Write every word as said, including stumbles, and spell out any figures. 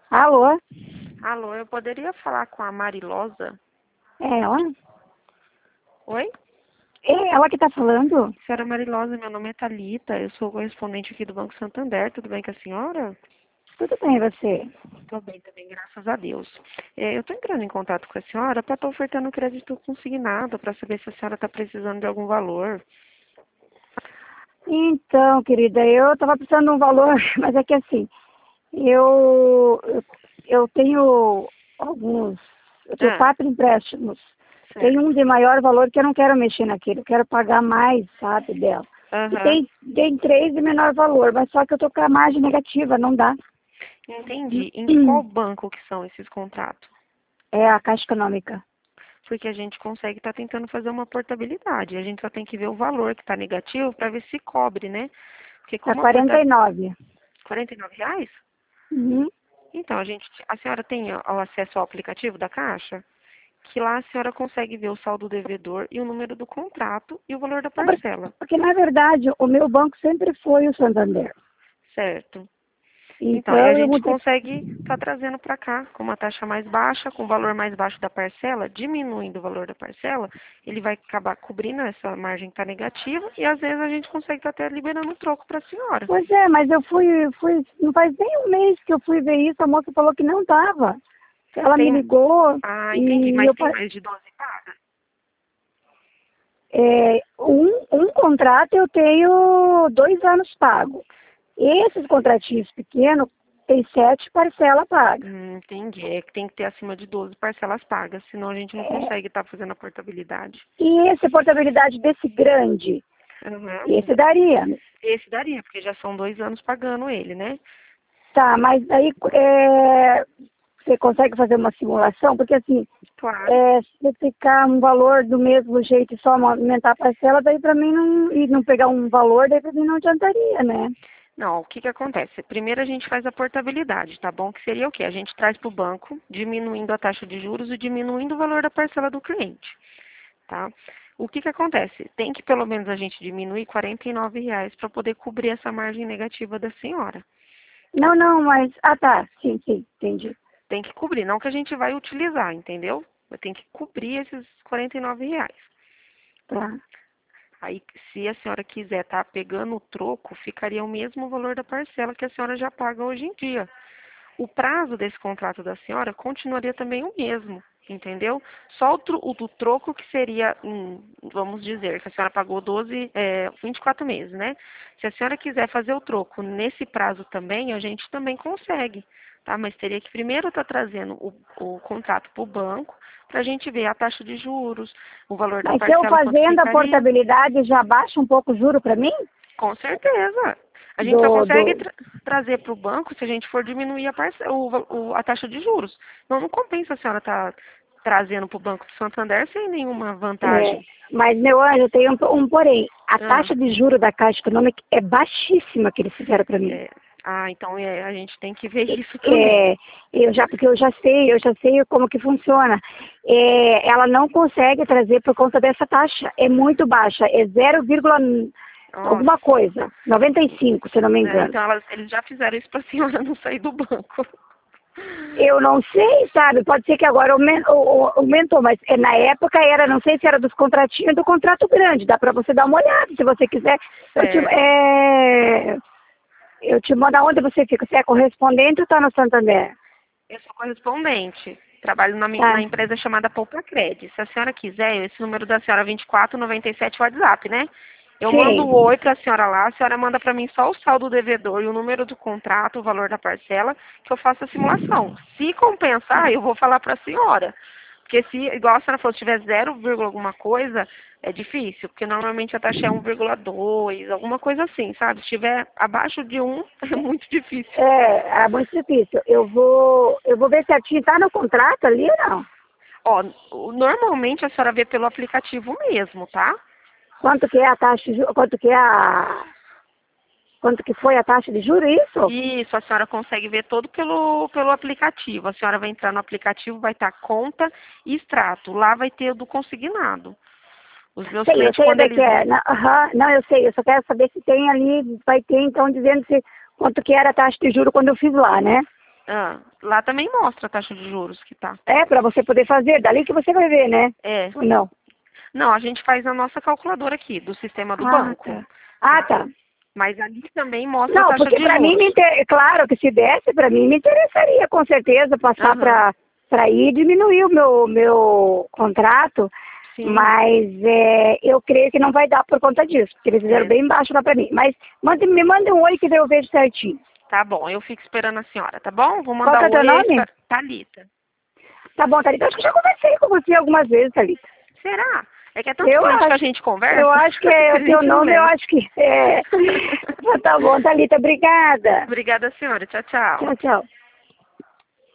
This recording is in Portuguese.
Alô? Alô, eu poderia falar com a Marilosa? É ela? Oi? É ela que tá falando? Senhora Marilosa, meu nome é Thalita, eu sou correspondente aqui do Banco Santander, tudo bem com a senhora? Tudo bem, e você? Tô bem também, graças a Deus. É, eu tô entrando em contato com a senhora para estar ofertando crédito consignado, para saber se a senhora está precisando de algum valor. Então, querida, eu tava precisando de um valor, mas é que assim, eu, eu, eu tenho alguns, eu tenho Ah, quatro empréstimos. Tem um certo. de maior valor que eu não quero mexer naquele, eu quero pagar mais, sabe, dela. E Aham, tem, tem três de menor valor, mas só que eu tô com a margem negativa, não dá. entendi. Em qual banco que são esses contratos? É a Caixa Econômica. Porque a gente consegue estar tentando fazer uma portabilidade. A gente só tem que ver o valor que está negativo para ver se cobre, né? Porque Tá como a quarenta e portabilidade... nove. quarenta e nove reais? Uhum. Então, a gente, a senhora tem o acesso ao aplicativo da Caixa? Que lá a senhora consegue ver o saldo devedor e o número do contrato e o valor da É por- parcela, Porque, na verdade, o meu banco sempre foi o Santander. certo? Então, aí a Então, eu gente mudei. consegue estar trazendo para cá com uma taxa mais baixa, com o valor mais baixo da parcela, diminuindo o valor da parcela, ele vai acabar cobrindo essa margem que está negativa e às vezes a gente consegue estar até liberando um troco para a senhora. Pois é, mas eu fui, fui, não faz nem um mês que eu fui ver isso, a moça falou que não dava. Ela me Tem, ligou ah, entendi, e mas eu, tem pa- mais de doze pagas? é, um, um contrato eu tenho dois anos pago. Esses contratinhos pequenos tem sete parcelas pagas. Hum, entendi. É que tem que ter acima de doze parcelas pagas, senão a gente não consegue estar fazendo a portabilidade. E essa portabilidade desse grande, Aham. esse daria. Esse daria, porque já são dois anos pagando ele, né? Tá, mas aí é, você consegue fazer uma simulação? Porque assim, Claro. é, se ficar um valor do mesmo jeito e só aumentar a parcela, daí pra mim não, e não pegar um valor, daí pra mim não adiantaria, né? Não, o que que acontece? Primeiro a gente faz a portabilidade, tá bom? Que seria o quê? A gente traz para o banco, diminuindo a taxa de juros e diminuindo o valor da parcela do cliente, tá? O que que acontece? Tem que pelo menos a gente diminuir quarenta e nove reais para poder cobrir essa margem negativa da senhora. Não, não, mas. Ah, tá. Sim, sim, entendi. Tem que cobrir, não que a gente vai utilizar, entendeu? Tem que cobrir esses quarenta e nove reais. Tá. Aí, se a senhora quiser estar pegando o troco, ficaria o mesmo valor da parcela que a senhora já paga hoje em dia. O prazo desse contrato da senhora continuaria também o mesmo, entendeu? Só o, tro o do troco que seria, hum, vamos dizer, que a senhora pagou doze, é, vinte e quatro meses, né? Se a senhora quiser fazer o troco nesse prazo também, a gente também consegue, tá? Mas teria que primeiro estar trazendo o, o contrato para o banco, para a gente ver a taxa de juros, o valor da Mas se eu parcela, quanto fazendo a ficaria. portabilidade, já baixa um pouco o juro pra mim? Com certeza. A gente só Do, consegue do... tra trazer para o banco se a gente for diminuir a, parce- o, o, a taxa de juros. Não, não compensa a senhora estar trazendo para o Banco do Santander sem nenhuma É, vantagem. mas, meu anjo, tem um, um porém. A Ah, taxa de juro da Caixa Econômica é baixíssima que eles fizeram pra mim. é, ah, então é, a gente tem que ver isso também. É, eu já, porque eu já sei, eu já sei como que funciona. É, ela não consegue trazer por conta dessa taxa. É muito baixa, é zero, Nossa, alguma coisa, noventa e cinco, se não me né? engano. Então elas, eles já fizeram isso para a senhora não sair do banco. Eu não sei, sabe? Pode ser que agora aumen- o- o- aumentou, mas é, na época era, não sei se era dos contratinhos do contrato grande. Dá para você dar uma olhada, se você quiser. Eu te, Certo. é, eu te mando aonde você fica. Você é correspondente ou está no Santander? Eu sou correspondente. Trabalho na, mi- na Tá. empresa chamada Poupa Cred. Se a senhora quiser, esse número da senhora é vinte e quatro noventa e sete WhatsApp, né? Eu mando o Sim. oi para a senhora lá, a senhora manda para mim só o saldo devedor e o número do contrato, o valor da parcela, que eu faço a simulação. Se compensar, eu vou falar para a senhora. Porque se, igual a senhora falou, se tiver zero, alguma coisa, é difícil, porque normalmente a taxa é um vírgula dois, alguma coisa assim, sabe? Se tiver abaixo de um, é muito difícil. É, é muito difícil. Eu vou, eu vou ver certinho. Tá no contrato ali ou não? Ó, o- normalmente a senhora vê pelo aplicativo mesmo, tá? Quanto que é a taxa de juros? Quanto que é a... Quanto que foi a taxa de juros, isso? Isso, a senhora consegue ver todo pelo, pelo aplicativo. A senhora vai entrar no aplicativo, vai estar conta e extrato. Lá vai ter o do consignado. Os meus Sei, eu clientes, sei quando onde é que eles... é. Não, aham, não, eu sei, eu só quero saber se tem ali, vai ter então dizendo se, quanto que era a taxa de juros quando eu fiz lá, né? Ah, lá também mostra a taxa de juros que tá. É, para você poder fazer, dali que você vai ver, né? É. Ou não? Não, a gente faz a nossa calculadora aqui, do sistema do Ah, banco. tá. Ah, tá. Mas ali também mostra a Não, taxa porque de para mim, juros. me inter... claro que se desse, para mim me interessaria, com certeza, passar Aham. para para ir diminuir o meu, meu contrato, Sim. mas é, eu creio que não vai dar por conta disso, porque eles fizeram É. bem baixo lá para mim. Mas mande, me mande um oi que daí eu vejo certinho. Tá bom, eu fico esperando a senhora, tá bom? Vou Qual mandar que é o um teu oi aí, nome? pra- Thalita. Tá bom, Thalita. Acho que eu já conversei com você algumas vezes, Thalita. Será? É que é tanto Eu cliente que a acho. gente conversa. Eu acho que é que o a teu gente não nome, eu lembra. acho que é. Tá bom, Thalita. Obrigada. Obrigada, senhora. Tchau, tchau. Tchau, tchau.